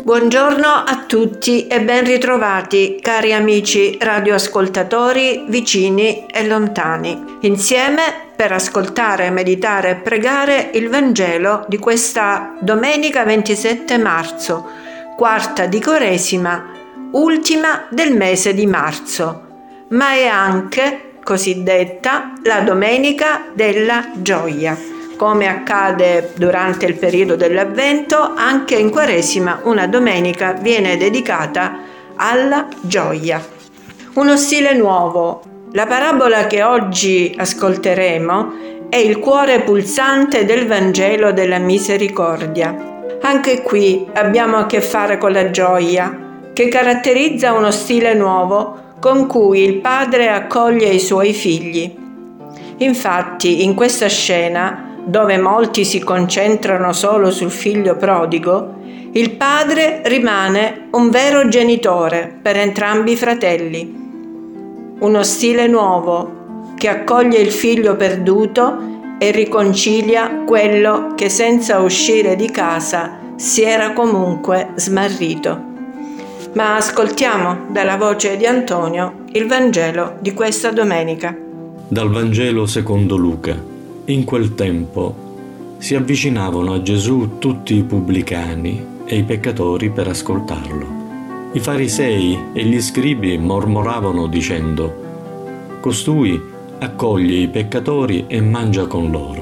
Buongiorno a tutti e ben ritrovati, cari amici radioascoltatori vicini e lontani, insieme per ascoltare, meditare e pregare il Vangelo di questa domenica 27 marzo, quarta di Quaresima, ultima del mese di marzo, ma è anche cosiddetta la Domenica della Gioia. Come accade durante il periodo dell'Avvento, anche in Quaresima una domenica viene dedicata alla gioia. Uno stile nuovo. La parabola che oggi ascolteremo è il cuore pulsante del Vangelo della Misericordia. Anche qui abbiamo a che fare con la gioia, che caratterizza uno stile nuovo con cui il padre accoglie i suoi figli. Infatti, in questa scena, dove molti si concentrano solo sul figlio prodigo, il padre rimane un vero genitore per entrambi i fratelli. Uno stile nuovo che accoglie il figlio perduto e riconcilia quello che senza uscire di casa si era comunque smarrito. Ma ascoltiamo dalla voce di Antonio il Vangelo di questa domenica. Dal Vangelo secondo Luca. In quel tempo si avvicinavano a Gesù tutti i pubblicani e i peccatori per ascoltarlo. I farisei e gli scribi mormoravano dicendo: «Costui accoglie i peccatori e mangia con loro».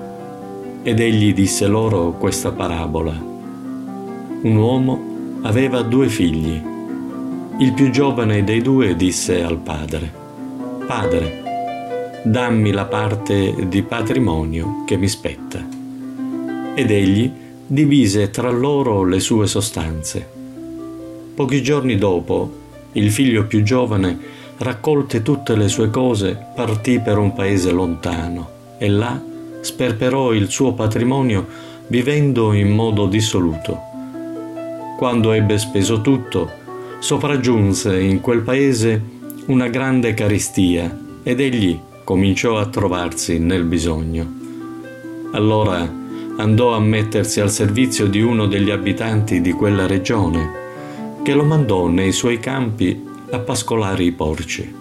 Ed egli disse loro questa parabola. Un uomo aveva 2 figli. Il più giovane dei 2 disse al padre: «Padre, dammi la parte di patrimonio che mi spetta». Ed egli divise tra loro le sue sostanze. Pochi giorni dopo, il figlio più giovane, raccolte tutte le sue cose, partì per un paese lontano e là sperperò il suo patrimonio vivendo in modo dissoluto. Quando ebbe speso tutto, sopraggiunse in quel paese una grande carestia ed egli cominciò a trovarsi nel bisogno. Allora andò a mettersi al servizio di uno degli abitanti di quella regione, che lo mandò nei suoi campi a pascolare i porci.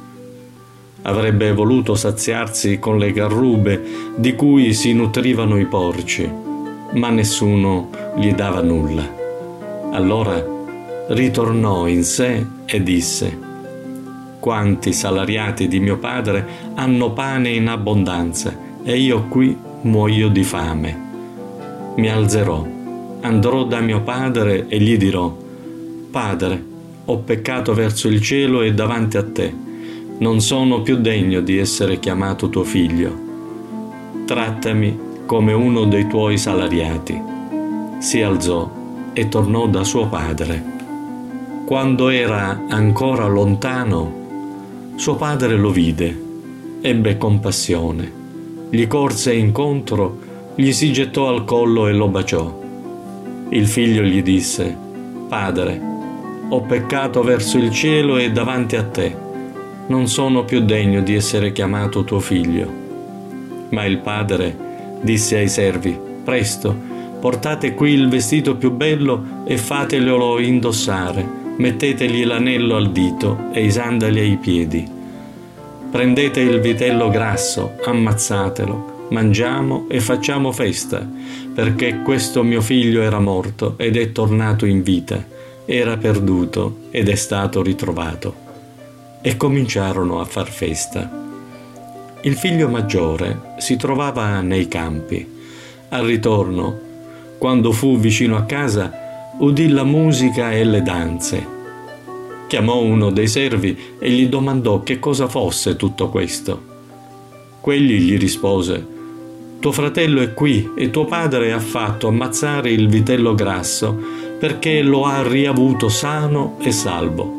Avrebbe voluto saziarsi con le garrube di cui si nutrivano i porci, ma nessuno gli dava nulla. Allora ritornò in sé e disse: «Quanti salariati di mio padre hanno pane in abbondanza e io qui muoio di fame. Mi alzerò, andrò da mio padre e gli dirò: Padre, ho peccato verso il cielo e davanti a te. Non sono più degno di essere chiamato tuo figlio. Trattami come uno dei tuoi salariati». Si alzò e tornò da suo padre. Quando era ancora lontano, suo padre lo vide, ebbe compassione, gli corse incontro, gli si gettò al collo e lo baciò. Il figlio gli disse: «Padre, ho peccato verso il cielo e davanti a te. Non sono più degno di essere chiamato tuo figlio». Ma il padre disse ai servi: «Presto, portate qui il vestito più bello e fatelo indossare. Mettetegli l'anello al dito e i sandali ai piedi. Prendete il vitello grasso, ammazzatelo, mangiamo e facciamo festa, perché questo mio figlio era morto ed è tornato in vita, era perduto ed è stato ritrovato». E cominciarono a far festa. Il figlio maggiore si trovava nei campi. Al ritorno, quando fu vicino a casa, udì la musica e le danze. Chiamò uno dei servi e gli domandò che cosa fosse tutto questo. Quegli gli rispose: «Tuo fratello è qui e tuo padre ha fatto ammazzare il vitello grasso perché lo ha riavuto sano e salvo».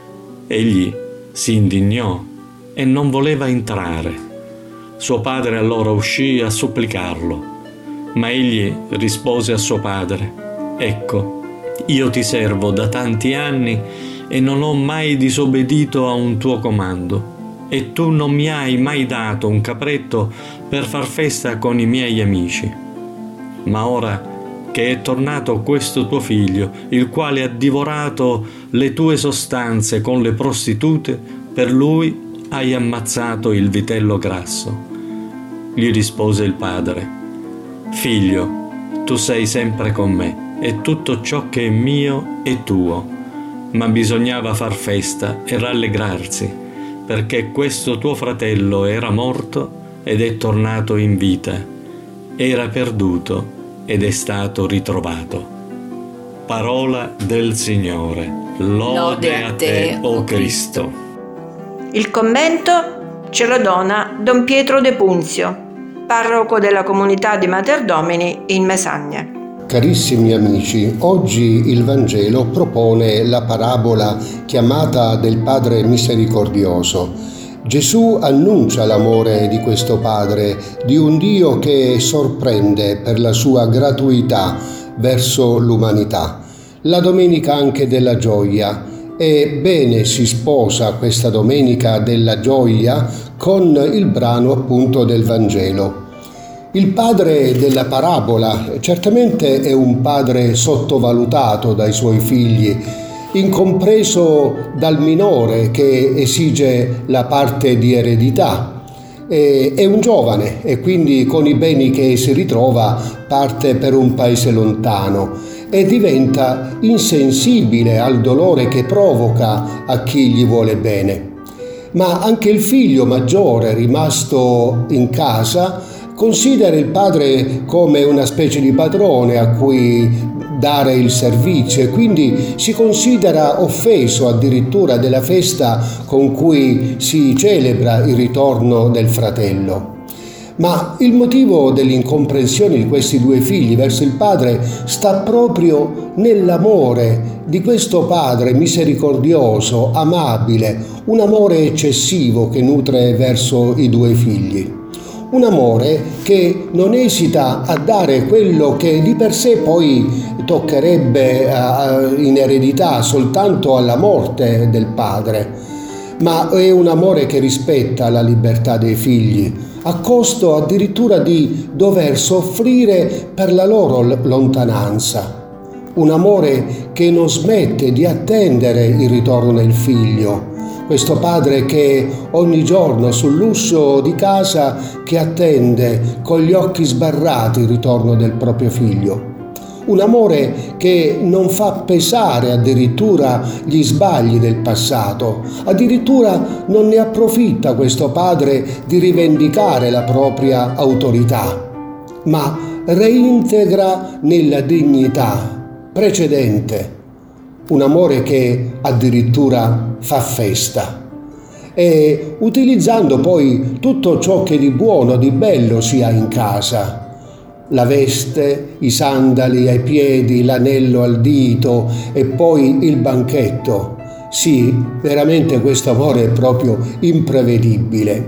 Egli si indignò e non voleva entrare. Suo padre allora uscì a supplicarlo, ma egli rispose a suo padre: «Ecco, io ti servo da tanti anni e non ho mai disobbedito a un tuo comando, e tu non mi hai mai dato un capretto per far festa con i miei amici. Ma ora che è tornato questo tuo figlio, il quale ha divorato le tue sostanze con le prostitute, per lui hai ammazzato il vitello grasso. Gli rispose il padre: Figlio, tu sei sempre con me, e tutto ciò che è mio è tuo. Ma bisognava far festa e rallegrarsi, perché questo tuo fratello era morto ed è tornato in vita, era perduto ed è stato ritrovato. Parola del Signore. Lode a te, o Cristo. Il commento ce lo dona Don Pietro De Punzio, parroco della comunità di Mater Domini in Mesagne. Carissimi amici, oggi il Vangelo propone la parabola chiamata del Padre Misericordioso. Gesù annuncia l'amore di questo Padre, di un Dio che sorprende per la sua gratuità verso l'umanità. La domenica anche della gioia, e bene si sposa questa domenica della gioia con il brano appunto del Vangelo. Il padre della parabola certamente è un padre sottovalutato dai suoi figli, incompreso dal minore che esige la parte di eredità. È un giovane e quindi con i beni che si ritrova parte per un paese lontano e diventa insensibile al dolore che provoca a chi gli vuole bene. Ma anche il figlio maggiore, rimasto in casa, considera il padre come una specie di padrone a cui dare il servizio e quindi si considera offeso addirittura della festa con cui si celebra il ritorno del fratello. Ma il motivo dell'incomprensione di questi due figli verso il padre sta proprio nell'amore di questo padre misericordioso, amabile, un amore eccessivo che nutre verso i due figli. Un amore che non esita a dare quello che di per sé poi toccherebbe in eredità soltanto alla morte del padre, ma è un amore che rispetta la libertà dei figli, a costo addirittura di dover soffrire per la loro lontananza. Un amore che non smette di attendere il ritorno del figlio. Questo padre che ogni giorno sull'uscio di casa che attende con gli occhi sbarrati il ritorno del proprio figlio. Un amore che non fa pesare addirittura gli sbagli del passato, addirittura non ne approfitta questo padre di rivendicare la propria autorità, ma reintegra nella dignità precedente. Un amore che addirittura fa festa e utilizzando poi tutto ciò che di buono, di bello si ha in casa. La veste, i sandali ai piedi, l'anello al dito e poi il banchetto. Sì, veramente questo amore è proprio imprevedibile.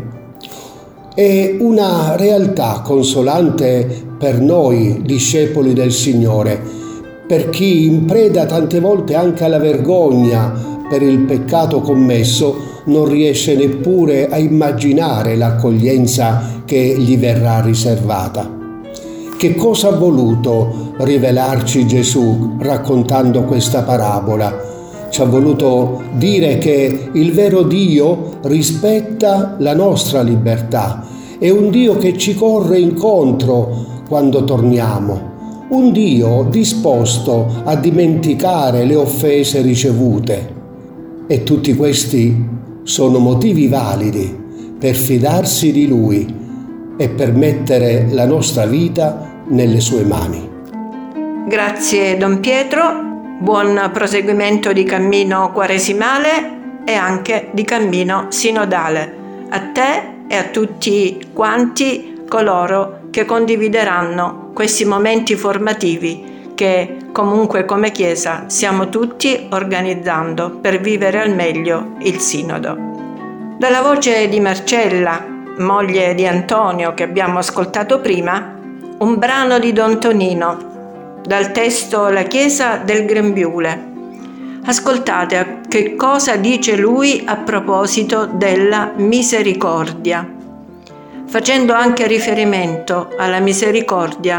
È una realtà consolante per noi discepoli del Signore, per chi in preda tante volte anche alla vergogna per il peccato commesso non riesce neppure a immaginare l'accoglienza che gli verrà riservata. Che cosa ha voluto rivelarci Gesù raccontando questa parabola? Ci ha voluto dire che il vero Dio rispetta la nostra libertà, è un Dio che ci corre incontro quando torniamo. Un Dio disposto a dimenticare le offese ricevute. E tutti questi sono motivi validi per fidarsi di Lui e per mettere la nostra vita nelle sue mani. Grazie Don Pietro, buon proseguimento di cammino quaresimale e anche di cammino sinodale a te e a tutti quanti coloro che condivideranno questi momenti formativi che comunque come Chiesa stiamo tutti organizzando per vivere al meglio il Sinodo. Dalla voce di Marcella, moglie di Antonio che abbiamo ascoltato prima, un brano di Don Tonino, dal testo La Chiesa del Grembiule. Ascoltate che cosa dice lui a proposito della misericordia, facendo anche riferimento alla misericordia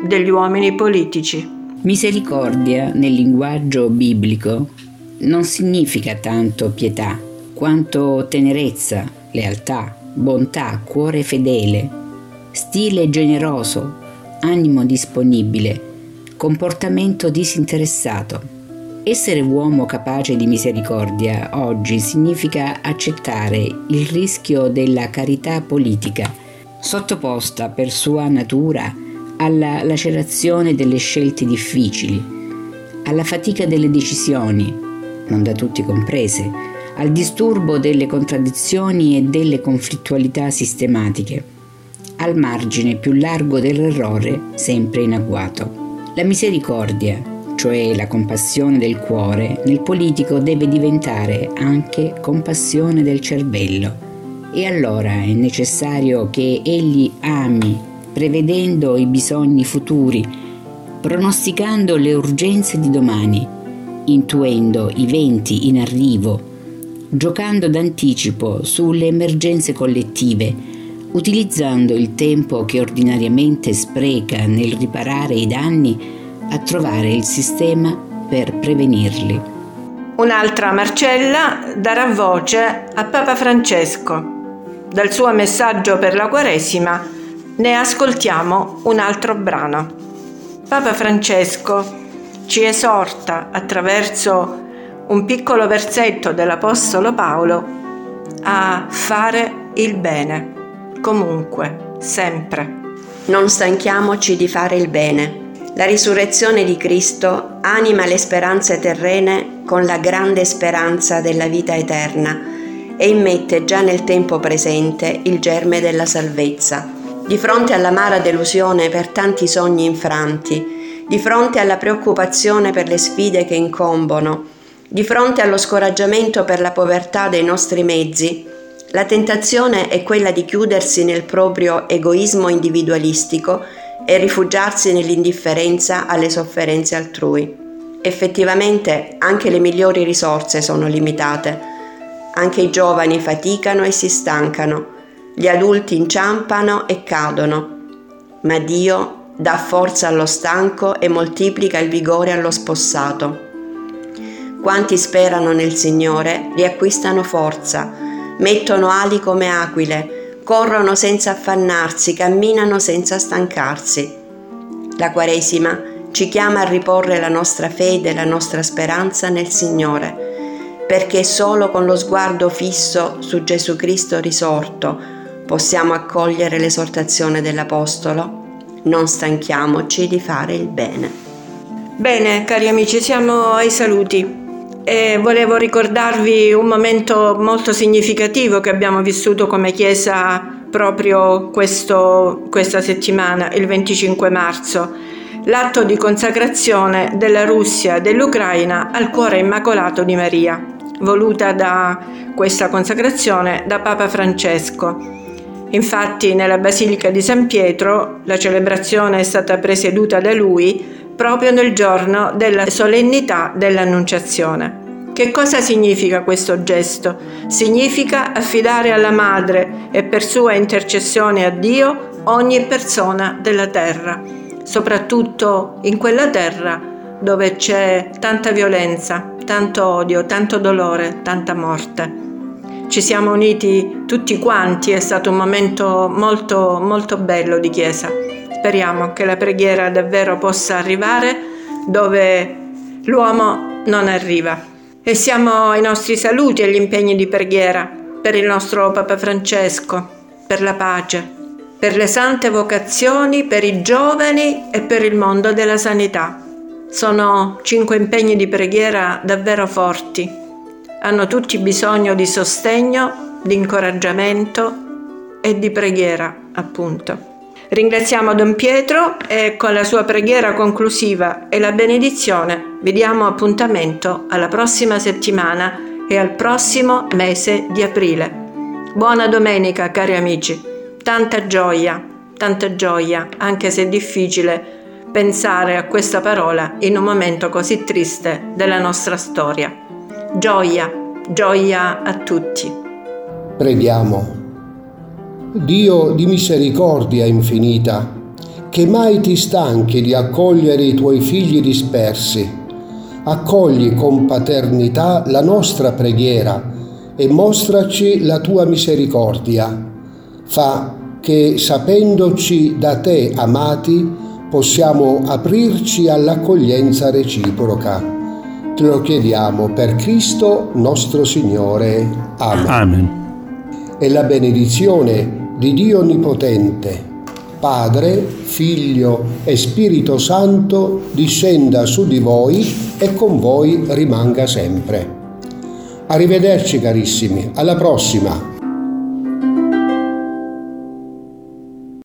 degli uomini politici. Misericordia nel linguaggio biblico non significa tanto pietà, quanto tenerezza, lealtà, bontà, cuore fedele, stile generoso, animo disponibile, comportamento disinteressato. Essere uomo capace di misericordia oggi significa accettare il rischio della carità politica, sottoposta per sua natura alla lacerazione delle scelte difficili, alla fatica delle decisioni, non da tutti comprese, al disturbo delle contraddizioni e delle conflittualità sistematiche, al margine più largo dell'errore sempre in agguato. La misericordia, cioè la compassione del cuore, nel politico deve diventare anche compassione del cervello, e allora è necessario che egli ami, prevedendo i bisogni futuri, pronosticando le urgenze di domani, intuendo i venti in arrivo, giocando d'anticipo sulle emergenze collettive, utilizzando il tempo che ordinariamente spreca nel riparare i danni a trovare il sistema per prevenirli. Un'altra Marcella darà voce a Papa Francesco. Dal suo messaggio per la Quaresima ne ascoltiamo un altro brano. Papa Francesco ci esorta attraverso un piccolo versetto dell'Apostolo Paolo a fare il bene, comunque, sempre. Non stanchiamoci di fare il bene. La risurrezione di Cristo anima le speranze terrene con la grande speranza della vita eterna e immette già nel tempo presente il germe della salvezza. Di fronte all'amara delusione per tanti sogni infranti, di fronte alla preoccupazione per le sfide che incombono, di fronte allo scoraggiamento per la povertà dei nostri mezzi, la tentazione è quella di chiudersi nel proprio egoismo individualistico e rifugiarsi nell'indifferenza alle sofferenze altrui. Effettivamente anche le migliori risorse sono limitate. Anche i giovani faticano e si stancano. Gli adulti inciampano e cadono, ma Dio dà forza allo stanco e moltiplica il vigore allo spossato. Quanti sperano nel Signore riacquistano forza, mettono ali come aquile, corrono senza affannarsi, camminano senza stancarsi. La Quaresima ci chiama a riporre la nostra fede e la nostra speranza nel Signore, perché solo con lo sguardo fisso su Gesù Cristo risorto possiamo accogliere l'esortazione dell'Apostolo: non stanchiamoci di fare il bene. Bene, cari amici, siamo ai saluti e volevo ricordarvi un momento molto significativo che abbiamo vissuto come Chiesa proprio questa settimana, il 25 marzo, l'atto di consacrazione della Russia e dell'Ucraina al Cuore Immacolato di Maria, voluta da questa consacrazione da Papa Francesco. Infatti nella Basilica di San Pietro la celebrazione è stata presieduta da lui proprio nel giorno della solennità dell'Annunciazione. Che cosa significa questo gesto? Significa affidare alla Madre e per sua intercessione a Dio ogni persona della terra, soprattutto in quella terra dove c'è tanta violenza, tanto odio, tanto dolore, tanta morte. Ci siamo uniti tutti quanti, è stato un momento molto molto bello di Chiesa. Speriamo che la preghiera davvero possa arrivare dove l'uomo non arriva. E siamo ai nostri saluti e agli impegni di preghiera per il nostro Papa Francesco, per la pace, per le sante vocazioni, per i giovani e per il mondo della sanità. Sono 5 impegni di preghiera davvero forti. Hanno tutti bisogno di sostegno, di incoraggiamento e di preghiera, appunto. Ringraziamo Don Pietro e con la sua preghiera conclusiva e la benedizione vi diamo appuntamento alla prossima settimana e al prossimo mese di aprile. Buona domenica, cari amici. Tanta gioia, anche se è difficile pensare a questa parola in un momento così triste della nostra storia. Gioia a tutti. Preghiamo. Dio di misericordia infinita, che mai ti stanchi di accogliere i tuoi figli dispersi. Accogli con paternità la nostra preghiera e mostraci la tua misericordia. Fa che, sapendoci da te amati, possiamo aprirci all'accoglienza reciproca. Te lo chiediamo per Cristo nostro Signore. Amen. Amen. E la benedizione di Dio Onnipotente, Padre, Figlio e Spirito Santo discenda su di voi e con voi rimanga sempre. Arrivederci carissimi, alla prossima!